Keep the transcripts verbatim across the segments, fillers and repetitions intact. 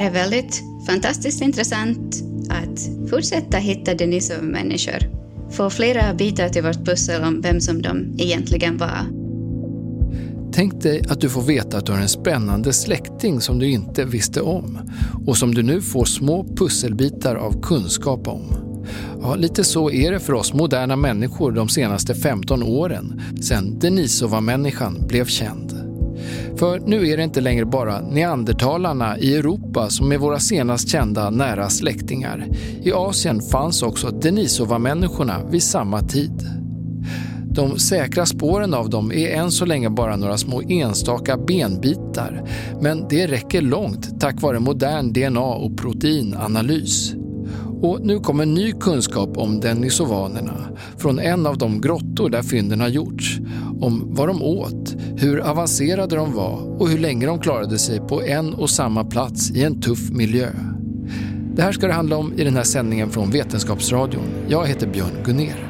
här är väldigt fantastiskt intressant att fortsätta hitta Denisova-människor. Få flera bitar till vårt pussel om vem som de egentligen var. Tänk dig att du får veta att du har en spännande släkting som du inte visste om och som du nu får små pusselbitar av kunskap om. Ja, lite så är det för oss moderna människor de senaste femton åren sedan Denisova-människan blev känd. För nu är det inte längre bara neandertalarna i Europa som är våra senast kända nära släktingar. I Asien fanns också Denisova-människorna vid samma tid. De säkra spåren av dem är än så länge bara några små enstaka benbitar, men det räcker långt tack vare modern D N A- och proteinanalys. Och nu kommer ny kunskap om denisovanerna från en av de grottor där fynden har gjorts. Om vad de åt, hur avancerade de var och hur länge de klarade sig på en och samma plats i en tuff miljö. Det här ska det handla om i den här sändningen från Vetenskapsradion. Jag heter Björn Gunner.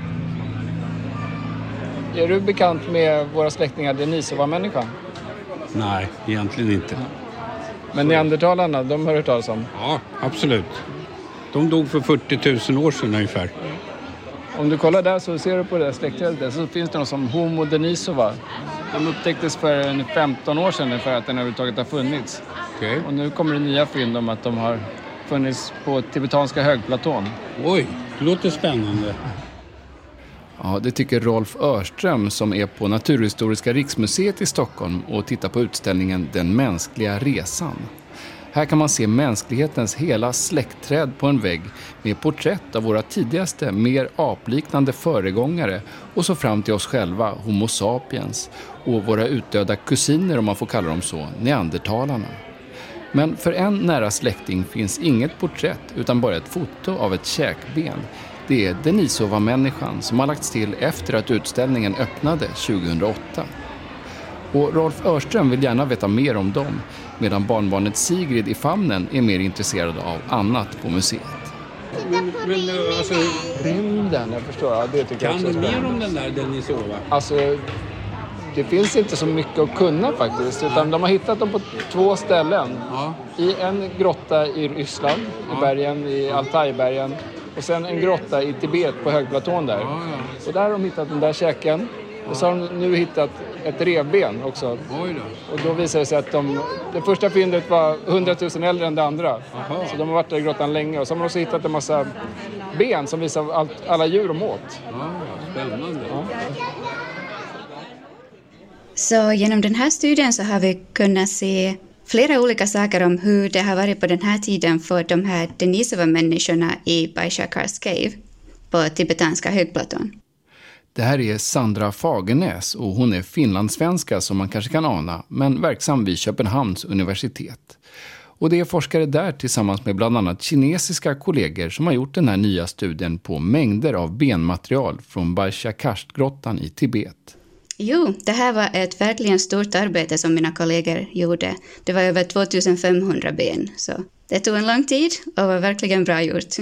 Är du bekant med våra släktingar Denisova-människan? Nej, egentligen inte. Men neandertalarna, de har hört talas om? Ja, absolut. De dog för fyrtio tusen år sedan ungefär. Om du kollar där så ser du på det där släktträdet så finns det något som Homo Denisova. De upptäcktes för femton år sedan för att den överhuvudtaget har funnits. Okay. Och nu kommer det nya fynd om att de har funnits på tibetanska högplatån. Oj, det låter spännande. Ja, det tycker Rolf Örström som är på Naturhistoriska riksmuseet i Stockholm och tittar på utställningen Den mänskliga resan. Här kan man se mänsklighetens hela släktträd på en vägg med porträtt av våra tidigaste, mer apliknande föregångare och så fram till oss själva, Homo sapiens, och våra utdöda kusiner om man får kalla dem så, neandertalarna. Men för en nära släkting finns inget porträtt utan bara ett foto av ett käkben. Det är Denisova-människan som har lagts till efter att utställningen öppnade tjugohundraåtta. Och Rolf Örström vill gärna veta mer om dem, medan barnbarnet Sigrid i famnen är mer intresserad av annat på museet. Men, men alltså, Rymden, jag förstår. Ja, det tycker kan jag du mer om den där Denisova? Alltså, det finns inte så mycket att kunna faktiskt. Utan de har hittat dem på två ställen. Ja. I en grotta i Ryssland, Ja. i bergen, i Altajbergen. Och sen en grotta i Tibet på högplatån där. Ja, ja. Och där har de hittat den där käken. Och så har de nu hittat ett revben också. Oj då. Och då visar det sig att de, det första fyndet var hundratusen äldre än det andra. Aha. Så de har varit där i grottan länge. Och så har man också hittat en massa ben som visar allt, alla djur de åt. Ja, spännande. Ja. Så genom den här studien så har vi kunnat se flera olika saker om hur det har varit på den här tiden för de här Denisova-människorna i Baishakars Cave på tibetanska högplatån. Det här är Sandra Fagernäs och hon är finlandssvenska som man kanske kan ana, men verksam vid Köpenhamns universitet. Och det är forskare där tillsammans med bland annat kinesiska kollegor som har gjort den här nya studien på mängder av benmaterial från Baishakars-grottan i Tibet. Jo, det här var ett verkligen stort arbete som mina kollegor gjorde. Det var över tvåtusenfemhundra ben, så det tog en lång tid och var verkligen bra gjort.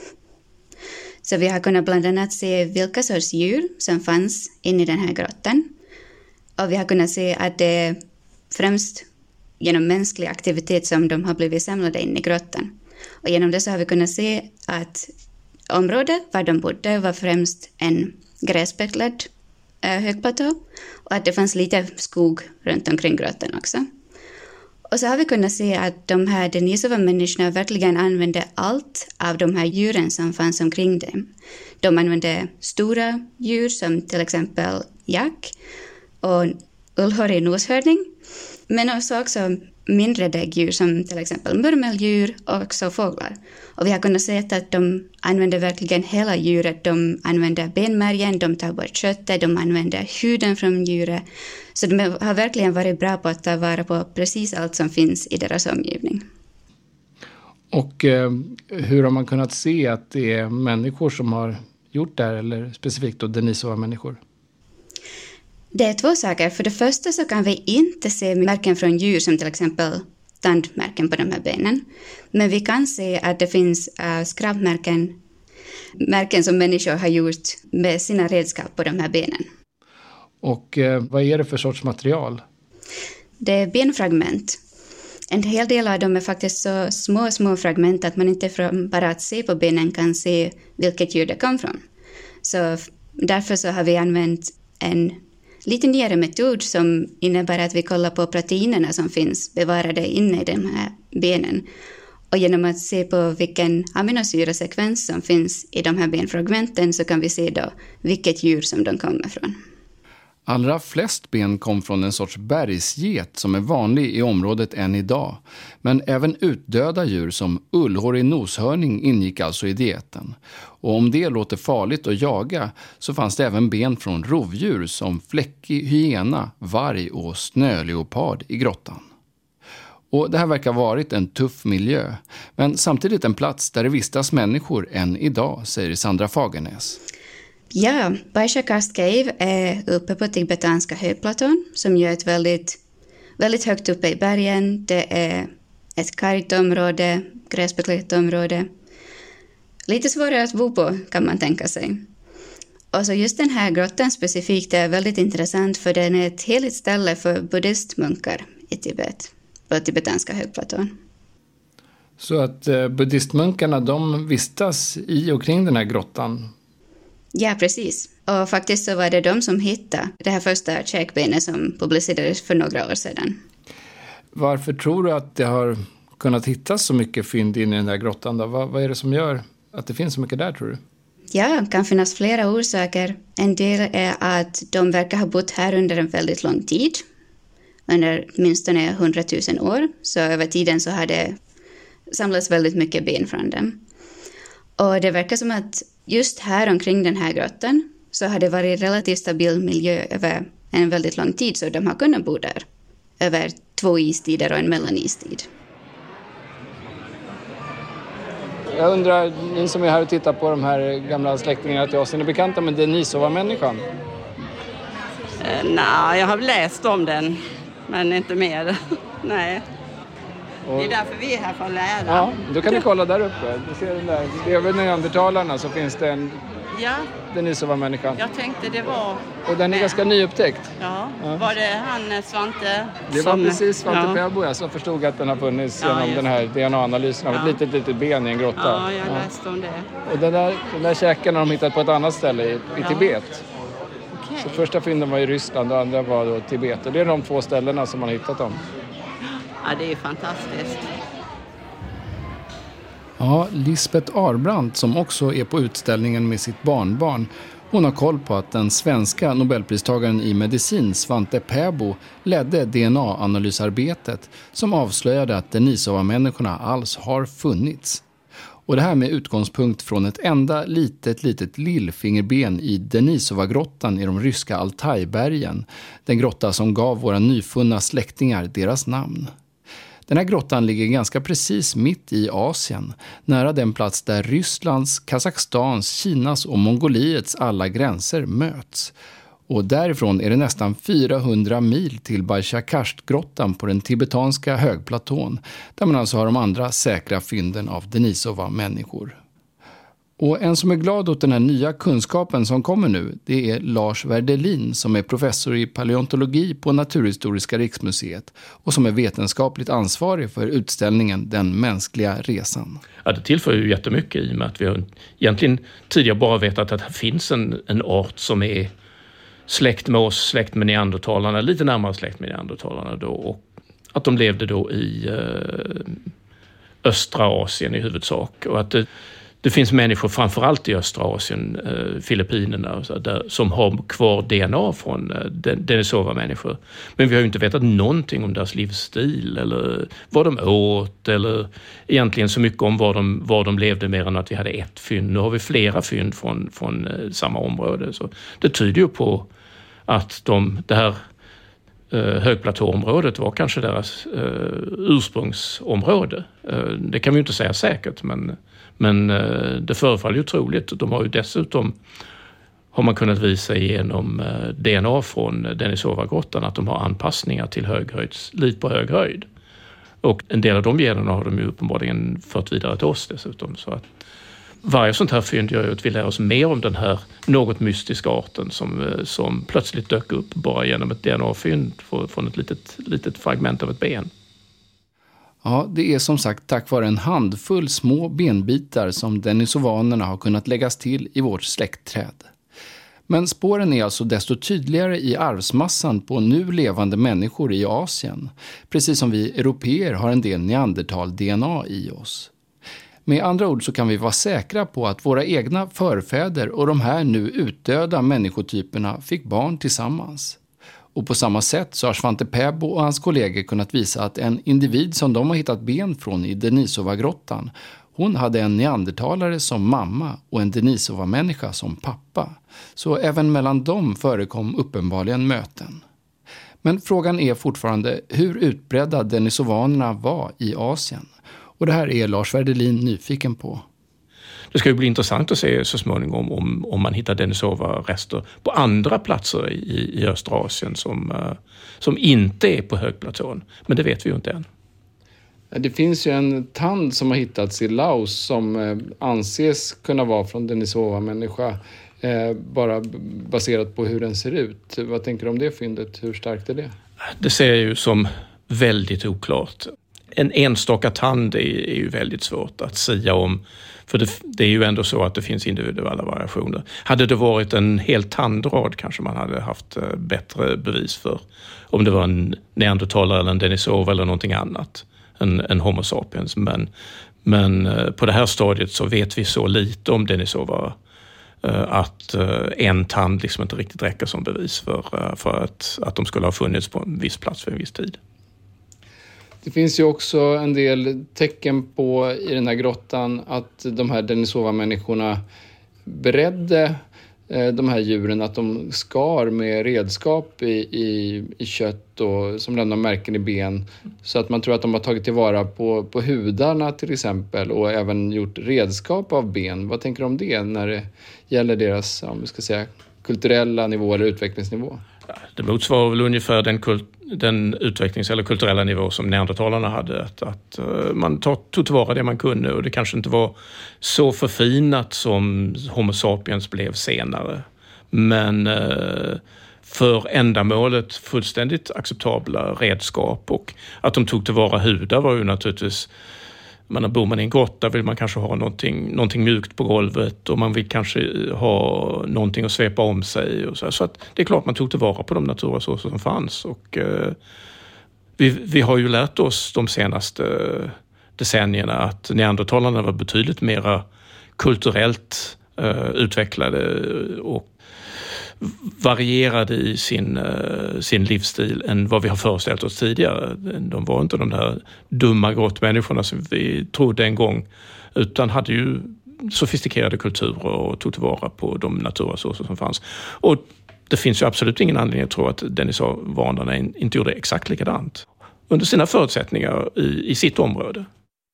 Så vi har kunnat bland annat se vilka sorts djur som fanns inne i den här grottan. Och vi har kunnat se att det är främst genom mänsklig aktivitet som de har blivit samlade in i grottan. Och genom det så har vi kunnat se att området var de bodde var främst en gräsbettlad högplatå och att det fanns lite skog runt omkring grottan också. Och så har vi kunnat se att de här Denisova-människorna verkligen använde allt av de här djuren som fanns omkring dem. De använde stora djur som till exempel jack och ullhårig noshörning, men också, också mindre däggdjur som till exempel murmeldjur och också fåglar. Och vi har kunnat se att de använder verkligen hela djuret. De använder benmärgen, de tar bort köttet, de använder huden från djuret. Så de har verkligen varit bra på att ta vara på precis allt som finns i deras omgivning. Och eh, hur har man kunnat se att det är människor som har gjort det här, eller specifikt då Denisova-människor? Det är två saker. För det första så kan vi inte se märken från djur som till exempel tandmärken på de här benen. Men vi kan se att det finns uh, skrapmärken, märken som människor har gjort med sina redskap på de här benen. Och eh, vad är det för sorts material? Det är benfragment. En hel del av dem är faktiskt så små, små fragment att man inte från bara att se på benen kan se vilket djur det kom från. Så därför så har vi använt en lite nyare metod som innebär att vi kollar på proteinerna som finns bevarade inne i de här benen. Och genom att se på vilken aminosyrasekvens som finns i de här benfragmenten så kan vi se då vilket djur som de kommer från. Allra flest ben kom från en sorts bergsget som är vanlig i området än idag. Men även utdöda djur som ullhårig noshörning ingick alltså i dieten. Och om det låter farligt att jaga så fanns det även ben från rovdjur som fläckig hyena, varg och snöleopard i grottan. Och det här verkar ha varit en tuff miljö, men samtidigt en plats där det vistas människor än idag, säger Sandra Fagernäs. Ja, Baisha-Karst Cave är uppe på tibetanska högplatån som gör ett väldigt, väldigt högt uppe i bergen. Det är ett kargt område, gräsbeklätt område. Lite svårare att bo på kan man tänka sig. Och så just den här grottan specifikt är väldigt intressant för den är ett heligt ställe för buddhistmunkar i Tibet, på tibetanska högplatån. Så att eh, buddhistmunkarna de vistas i och kring den här grottan? Ja, precis. Och faktiskt så var det de som hittade det här första käkbenet som publicerades för några år sedan. Varför tror du att det har kunnat hittas så mycket fynd in i den här grottan då? Vad, vad är det som gör att det finns så mycket där, tror du? Ja, det kan finnas flera orsaker. En del är att de verkar ha bott här under en väldigt lång tid. Under åtminstone hundratusen år. Så över tiden så har det samlats väldigt mycket ben från dem. Och det verkar som att just här omkring den här grottan så har det varit relativt stabil miljö över en väldigt lång tid. Så de har kunnat bo där över två istider och en mellanistid. Jag undrar, ni som är här och tittar på de här gamla släktingarna till oss, är ni bekanta med Denisova-människan? Eh, nej, jag har läst om den, men inte mer. Nej. Och det är därför vi är här för att lära. Ja, då kan ni kolla där uppe. Du ser den där. Det är väl neandertalarna så finns det en ja. Denisova-människan. Jag tänkte det var... Och den är med. ganska nyupptäckt. Ja. ja, var det han Svante? Det var som... precis Svante ja. Pääbo jag som förstod att den har funnits ja, genom den här D N A-analysen av ja. ett litet, litet ben i en grotta. Ja, jag läste ja. om det. Och den där, den där käken har de hittat på ett annat ställe i, i ja. Tibet. Okay. Så första fynden var i Ryssland och andra var då Tibet. Och det är de två ställena som man har hittat dem. Ja, det är fantastiskt. Ja, Lisbeth Arbrandt som också är på utställningen med sitt barnbarn. Hon har koll på att den svenska nobelpristagaren i medicin Svante Pääbo ledde D N A-analysarbetet som avslöjade att Denisova-människorna alls har funnits. Och det här med utgångspunkt från ett enda litet, litet lillfingerben i Denisova-grottan i de ryska Altajbergen. Den grotta som gav våra nyfunna släktingar deras namn. Den här grottan ligger ganska precis mitt i Asien, nära den plats där Rysslands, Kazakstans, Kinas och Mongoliets alla gränser möts. Och därifrån är det nästan fyrahundra mil till Baisha-Karst-grottan på den tibetanska högplatån, där man alltså har de andra säkra fynden av Denisova-människor. Och en som är glad åt den här nya kunskapen som kommer nu, det är Lars Werdelin som är professor i paleontologi på Naturhistoriska riksmuseet och som är vetenskapligt ansvarig för utställningen Den mänskliga resan. Ja, det tillför ju jättemycket i och med att vi har egentligen tidigare bara vetat att det finns en, en art som är släkt med oss, släkt med neandertalarna, lite närmare släkt med neandertalarna då, och att de levde då i eh, östra Asien i huvudsak och att det Det finns människor framförallt i östra Asien, eh, Filippinerna, så där, som har kvar D N A från eh, Denisova-människor. Men vi har ju inte vetat någonting om deras livsstil eller vad de åt eller egentligen så mycket om vad de, vad de levde mer än att vi hade ett fynd. Nu har vi flera fynd från, från eh, samma område. Så det tyder ju på att de, det här eh, högplatåområdet var kanske deras eh, ursprungsområde. Eh, det kan vi ju inte säga säkert, men Men det förefaller ju troligt. De har ju dessutom, har man kunnat visa genom D N A från Denisova-grottan att de har anpassningar till höghöjds, liv på hög höjd. Och en del av de generna har de ju uppenbarligen fört vidare till oss dessutom. Så att varje sånt här fynd gör ju att vi lär oss mer om den här något mystiska arten som, som plötsligt dök upp bara genom ett D N A-fynd från ett litet, litet fragment av ett ben. Ja, det är som sagt tack vare en handfull små benbitar som denisovanerna har kunnat läggas till i vårt släktträd. Men spåren är alltså desto tydligare i arvsmassan på nu levande människor i Asien, precis som vi europeer har en del neandertal-D N A i oss. Med andra ord så kan vi vara säkra på att våra egna förfäder och de här nu utdöda människotyperna fick barn tillsammans. Och på samma sätt så har Svante Pääbo och hans kollegor kunnat visa att en individ som de har hittat ben från i Denisova-grottan, hon hade en neandertalare som mamma och en Denisova-människa som pappa. Så även mellan dem förekom uppenbarligen möten. Men frågan är fortfarande hur utbredda denisovanerna var i Asien. Och det här är Lars Werdelin nyfiken på. Det ska ju bli intressant att se så småningom om, om man hittar Denisova-rester på andra platser i, i östra Asien som, uh, som inte är på högplatån. Men det vet vi ju inte än. Det finns ju en tand som har hittats i Laos som eh, anses kunna vara från Denisova-människa. Eh, bara baserat på hur den ser ut. Vad tänker du om det fyndet? Hur starkt är det? Det ser jag ju som väldigt oklart. En enstaka tand är, är ju väldigt svårt att säga om. För det, det är ju ändå så att det finns individuella variationer. Hade det varit en hel tandrad kanske man hade haft bättre bevis för. Om det var en neandertalare eller en denisova eller någonting annat. En, en homo sapiens. Men, men på det här stadiet så vet vi så lite om denisova att en tand liksom inte riktigt räcker som bevis för, för att, att de skulle ha funnits på en viss plats för en viss tid. Det finns ju också en del tecken på i den här grottan att de här Denisova-människorna beredde de här djuren, att de skar med redskap i, i, i kött och som lämnar märken i ben. Så att man tror att de har tagit tillvara på, på hudarna till exempel och även gjort redskap av ben. Vad tänker du om det när det gäller deras, om vi ska säga, kulturella nivå eller utvecklingsnivå? Det motsvarar väl ungefär den, kult, den utvecklings- eller kulturella nivå som neandertalarna hade. Att, att man tog tillvara det man kunde och det kanske inte var så förfinat som homo sapiens blev senare. Men eh, för ändamålet fullständigt acceptabla redskap och att de tog tillvara hudar var ju naturligtvis... Man bor man i en grotta vill man kanske ha någonting, någonting mjukt på golvet och man vill kanske ha någonting att svepa om sig. Och så så att det är klart man tog tillvara på de naturresurser som fanns. Och, eh, vi, vi har ju lärt oss de senaste decennierna att neandertalarna var betydligt mera kulturellt eh, utvecklade och varierade i sin, sin livsstil än vad vi har föreställt oss tidigare. De var inte de där dumma grottmänniskorna som vi trodde en gång, utan hade ju sofistikerade kulturer och tog tillvara på de naturresurser som fanns. Och det finns ju absolut ingen anledning att tro att denisovanerna inte gjorde exakt likadant under sina förutsättningar i, i sitt område.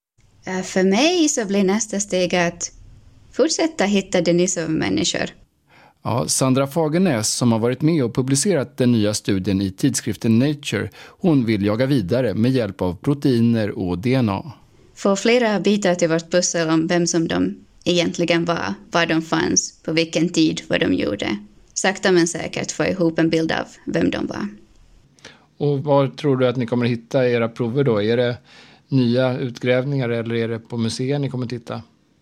För mig så blir nästa steg att fortsätta hitta Denisova-människor. Ja, Sandra Fagernäs som har varit med och publicerat den nya studien i tidskriften Nature, hon vill jaga vidare med hjälp av proteiner och D N A. Få flera bitar till vårt pussel om vem som de egentligen var, var de fanns, på vilken tid, vad de gjorde. Sakta men säkert få ihop en bild av vem de var. Och var tror du att ni kommer att hitta era prover då? Är det nya utgrävningar eller är det på museer ni kommer titta?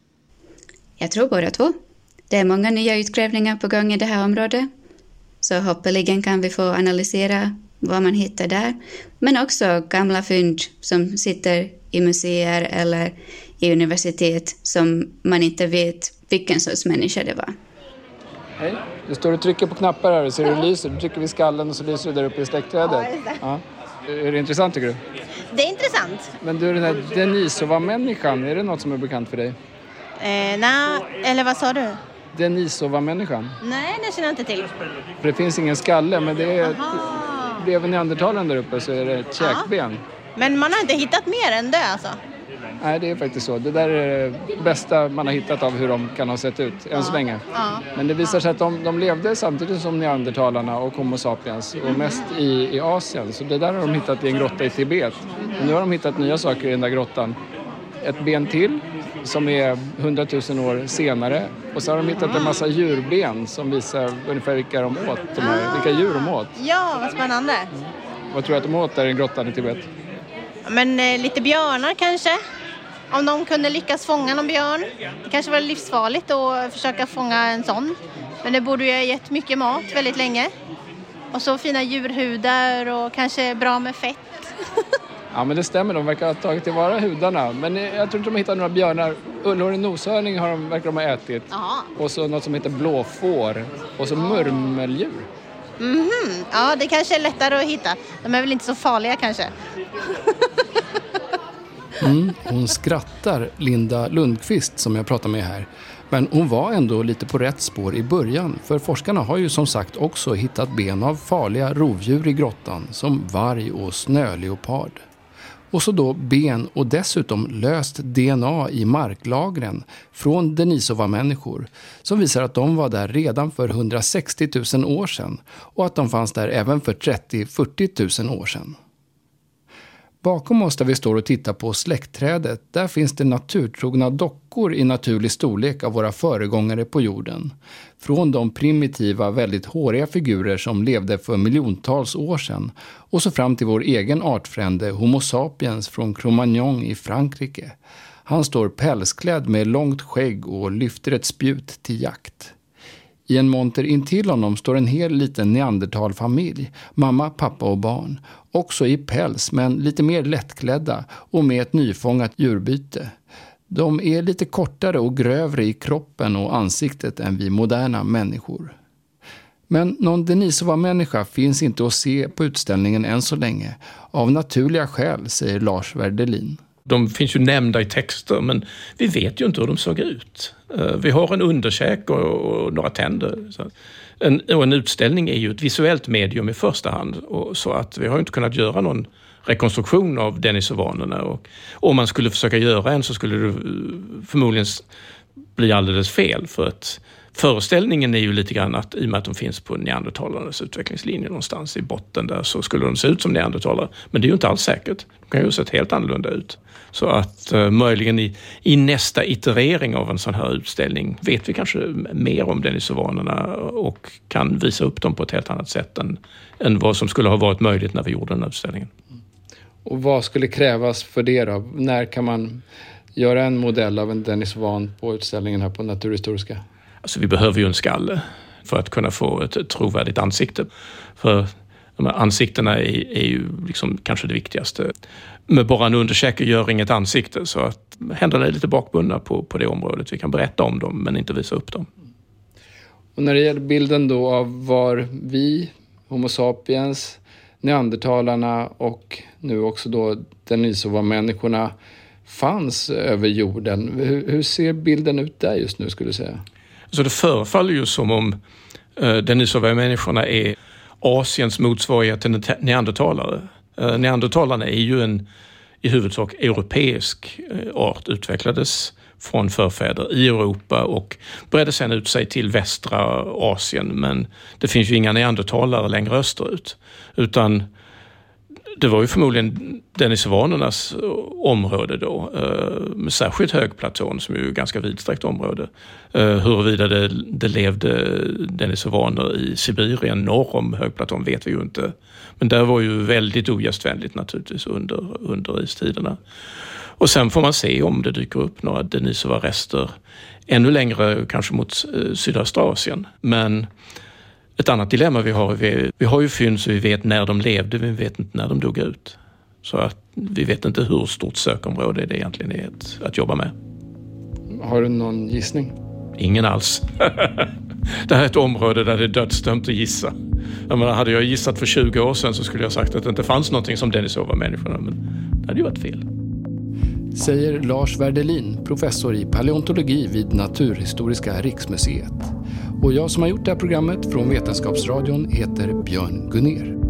Jag tror båda två. Det är många nya utgrävningar på gång i det här området. Så hoppeligen kan vi få analysera vad man hittar där. Men också gamla fynd som sitter i museer eller i universitet som man inte vet vilken sorts människa det var. Hej, du står och trycker på knappar här och ser hur det lyser. Du trycker vid skallen och så lyser det där uppe i släktträdet. Ja, är det intressant tycker du? Det är intressant. Men du, den här Denisova-människan, är det något som är bekant för dig? Eh, nej, eller vad sa du? Denisova-människan? Nej, det känner jag inte till. För det finns ingen skalle, men det är bredvid neandertalen där uppe så är det ett käkben. Ja. Men man har inte hittat mer än det alltså? Nej, det är faktiskt så. Det där är det bästa man har hittat av hur de kan ha sett ut än ja. så länge. Ja. Men det visar sig att de, de levde samtidigt som neandertalarna och homo sapiens och mest i, i Asien. Så det där har de hittat i en grotta i Tibet. Och nu har de hittat nya saker i den där grottan. Ett ben till som är hundratusen år senare. Och så har de hittat en massa djurben som visar ungefär vilka de åt. De här, vilka djur de åt. Ja, vad spännande. Mm. Vad tror du att de åt där i grottan i Tibet? Men eh, lite björnar kanske. Om de kunde lyckas fånga någon björn. Det kanske var livsfarligt att försöka fånga en sån. Men det borde ju ha gett mycket mat väldigt länge. Och så fina djurhudar och kanske bra med fett. Ja, men det stämmer. De verkar ha tagit tillvara hudarna. Men jag tror inte de hittar några björnar. Ullhårig noshörning har de, verkar de ha ätit. Aha. Och så något som heter blåfår. Och så murmeldjur. Mhm. Ja, det kanske är lättare att hitta. De är väl inte så farliga kanske. Mm, hon skrattar, Linda Lundqvist, som jag pratar med här. Men hon var ändå lite på rätt spår i början. För forskarna har ju som sagt också hittat ben av farliga rovdjur i grottan. Som varg och snöleopard. Och så då ben och dessutom löst D N A i marklagren från Denisova-människor som visar att de var där redan för hundrasextio tusen år sedan och att de fanns där även för trettio till fyrtio tusen år sedan. Bakom oss där vi står och tittar på släktträdet, där finns det naturtrogna dockor i naturlig storlek av våra föregångare på jorden. Från de primitiva, väldigt håriga figurer som levde för miljontals år sedan och så fram till vår egen artfrände Homo sapiens från Cro-Magnon i Frankrike. Han står pälsklädd med långt skägg och lyfter ett spjut till jakt. I en monter intill honom står en hel liten neandertalfamilj, mamma, pappa och barn. Också i päls men lite mer lättklädda och med ett nyfångat djurbyte. De är lite kortare och grövre i kroppen och ansiktet än vi moderna människor. Men någon Denisova-människa finns inte att se på utställningen än så länge. Av naturliga skäl, säger Lars Werdelin. De finns ju nämnda i texter, men vi vet ju inte hur de såg ut. Vi har en underkäk och några tänder. En, och en utställning är ju ett visuellt medium i första hand. Och så att vi har inte kunnat göra någon rekonstruktion av denisovanerna. Och om man skulle försöka göra en så skulle det förmodligen bli alldeles fel. För att föreställningen är ju lite grann att i och med att de finns på neandertalarnas utvecklingslinje någonstans i botten där så skulle de se ut som neandertalare. Men det är ju inte alls säkert. De kan ju se helt annorlunda ut. Så att uh, möjligen i, i nästa iterering av en sån här utställning vet vi kanske mer om denisovanerna och kan visa upp dem på ett helt annat sätt än, än vad som skulle ha varit möjligt när vi gjorde den här utställningen. Och vad skulle krävas för det då? När kan man göra en modell av en denisovan på utställningen här på Naturhistoriska? Alltså vi behöver ju en skalle för att kunna få ett trovärdigt ansikte. För de här ansiktena är, är ju liksom kanske det viktigaste. Men bara en underkäke gör inget ansikte så att händerna är lite bakbundna på, på det området. Vi kan berätta om dem men inte visa upp dem. Och när det gäller bilden då av var vi, Homo sapiens, neandertalarna och nu också då Denisova-människorna fanns över jorden. Hur, hur ser bilden ut där just nu skulle du säga? Så det förefaller ju som om eh, Denisova-människorna är Asiens motsvarighet till neandertalare. Eh, neandertalarna är ju en i huvudsak europeisk eh, art, utvecklades från förfäder i Europa och bredde sedan ut sig till västra Asien. Men det finns ju inga neandertalare längre österut. Utan det var ju förmodligen denisovanernas område då, med särskilt högplatån som är ju ganska vidsträckt område. Huruvida det, det levde denisovaner i Sibirien norr om högplatån vet vi ju inte. Men där var ju väldigt ogästvänligt naturligtvis under, under istiderna. Och sen får man se om det dyker upp några Denisova-rester ännu längre kanske mot sydöstra Asien. Men ett annat dilemma vi har, vi, vi har ju fynd så vi vet när de levde, men vi vet inte när de dog ut. Så att vi vet inte hur stort sökområde det egentligen är att, att jobba med. Har du någon gissning? Ingen alls. Det här är ett område där det är dödsdömt att gissa. Jag menar, hade jag gissat för tjugo år sedan så skulle jag sagt att det inte fanns någonting som Denisova-människorna, men det hade ju varit fel. Säger Lars Werdelin, professor i paleontologi vid Naturhistoriska riksmuseet. Och jag som har gjort det här programmet från Vetenskapsradion heter Björn Gunner.